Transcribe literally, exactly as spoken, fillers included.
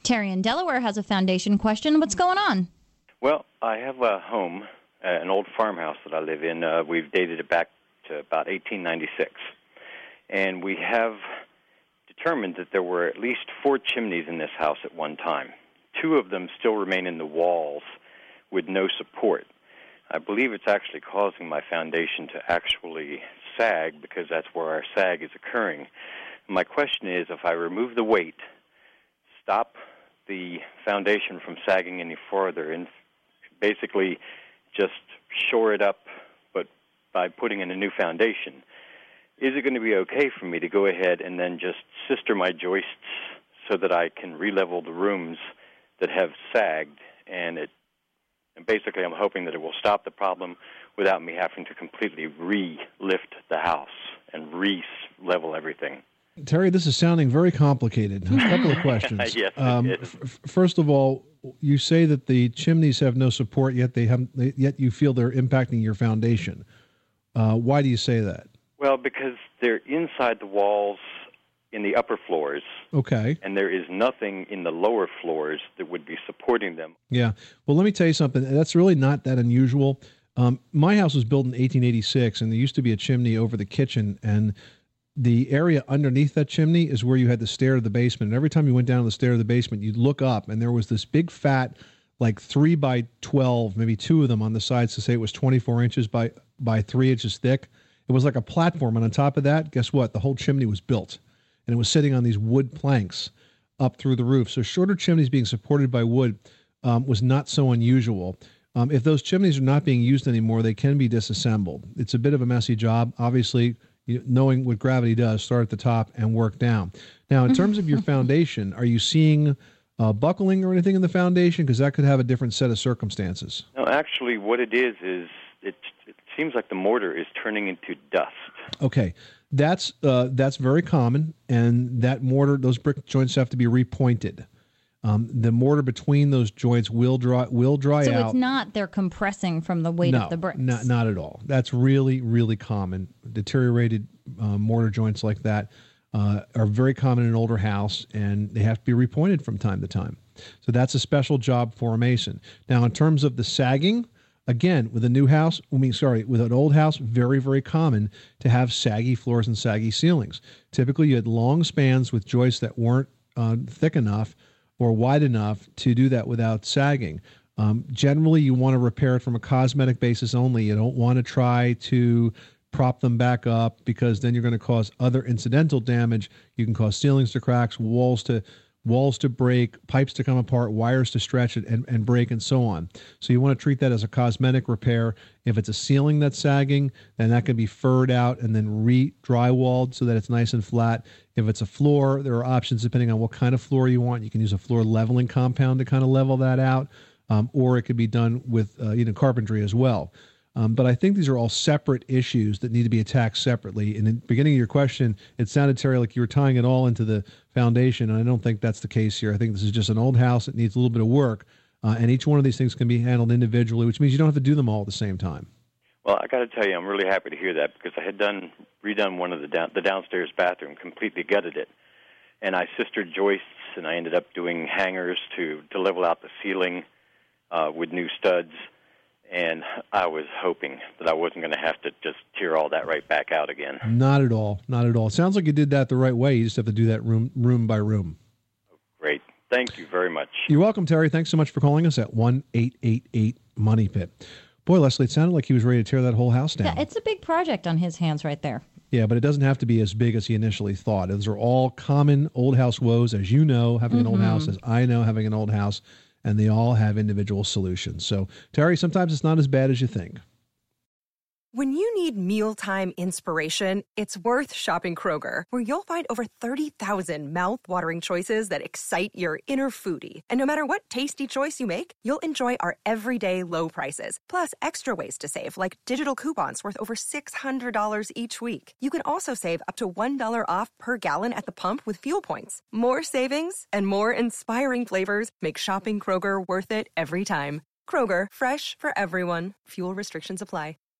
Terry in Delaware has a foundation question. What's going on? Well, I have a home, uh, an old farmhouse that I live in. Uh, we've dated it back to about eighteen ninety-six. And we have determined that there were at least four chimneys in this house at one time. Two of them still remain in the walls with no support. I believe it's actually causing my foundation to actually sag because that's where our sag is occurring. My question is, if I remove the weight, stop the foundation from sagging any further, and basically just shore it up, but by putting in a new foundation, is it going to be okay for me to go ahead and then just sister my joists so that I can re-level the rooms that have sagged, and it and basically I'm hoping that it will stop the problem without me having to completely re-lift the house and re-level everything? Terry, this is sounding very complicated. There's a couple of questions. Yes, um, it is. F- first of all, you say that the chimneys have no support, yet they have, they, yet you feel they're impacting your foundation. Uh, why do you say that? Well, because they're inside the walls in the upper floors. Okay. And there is nothing in the lower floors that would be supporting them. Yeah. Well, let me tell you something. That's really not that unusual. Um, my house was built in eighteen eighty-six, and there used to be a chimney over the kitchen, and the area underneath that chimney is where you had the stair to the basement. And every time you went down the stair to the basement, you'd look up, and there was this big fat, like three by twelve, maybe two of them on the sides to say it was twenty-four inches by, by three inches thick. It was like a platform, and on top of that, guess what? The whole chimney was built, and it was sitting on these wood planks up through the roof. So shorter chimneys being supported by wood um, was not so unusual. Um, if those chimneys are not being used anymore, they can be disassembled. It's a bit of a messy job. Obviously, you, knowing what gravity does, start at the top and work down. Now, in terms of your foundation, are you seeing uh, buckling or anything in the foundation? Because that could have a different set of circumstances. No, actually, what it is is it, it seems like the mortar is turning into dust. Okay, that's uh, that's very common, and that mortar, those brick joints have to be repointed. Um, the mortar between those joints will dry will dry so out. So it's not they're compressing from the weight no, of the bricks? Not, not at all. That's really, really common. Deteriorated uh, mortar joints like that uh, are very common in an older house, and they have to be repointed from time to time. So that's a special job for a mason. Now, in terms of the sagging, again, with a new house, I mean, sorry, with an old house, very, very common to have saggy floors and saggy ceilings. Typically, you had long spans with joists that weren't uh, thick enough or wide enough to do that without sagging. Um, generally, you want to repair it from a cosmetic basis only. You don't want to try to prop them back up because then you're going to cause other incidental damage. You can cause ceilings to cracks, walls to walls to break, pipes to come apart, wires to stretch it and, and break, and so on. So you want to treat that as a cosmetic repair. If it's a ceiling that's sagging, then that can be furred out and then re-drywalled so that it's nice and flat. If it's a floor, there are options depending on what kind of floor you want. You can use a floor leveling compound to kind of level that out, um, or it could be done with uh, you know, carpentry as well. Um, but I think these are all separate issues that need to be attacked separately. In the beginning of your question, it sounded, Terry, like you were tying it all into the foundation, and I don't think that's the case here. I think this is just an old house that needs a little bit of work, uh, and each one of these things can be handled individually, which means you don't have to do them all at the same time. Well, I got to tell you, I'm really happy to hear that because I had done redone one of the down, the downstairs bathroom, completely gutted it, and I sistered joists, and I ended up doing hangers to, to level out the ceiling uh, with new studs. And I was hoping that I wasn't going to have to just tear all that right back out again. Not at all. Not at all. It sounds like you did that the right way. You just have to do that room room by room. Oh, great. Thank you very much. You're welcome, Terry. Thanks so much for calling us at one eight eight eight Money Pit. Boy, Leslie, it sounded like he was ready to tear that whole house down. Yeah, it's a big project on his hands right there. Yeah, but it doesn't have to be as big as he initially thought. Those are all common old house woes, as you know, having mm-hmm. an old house, as I know, having an old house. And they all have individual solutions. So, Terry, sometimes it's not as bad as you think. When you need mealtime inspiration, it's worth shopping Kroger, where you'll find over thirty thousand mouth-watering choices that excite your inner foodie. And no matter what tasty choice you make, you'll enjoy our everyday low prices, plus extra ways to save, like digital coupons worth over six hundred dollars each week. You can also save up to one dollar off per gallon at the pump with fuel points. More savings and more inspiring flavors make shopping Kroger worth it every time. Kroger, fresh for everyone. Fuel restrictions apply.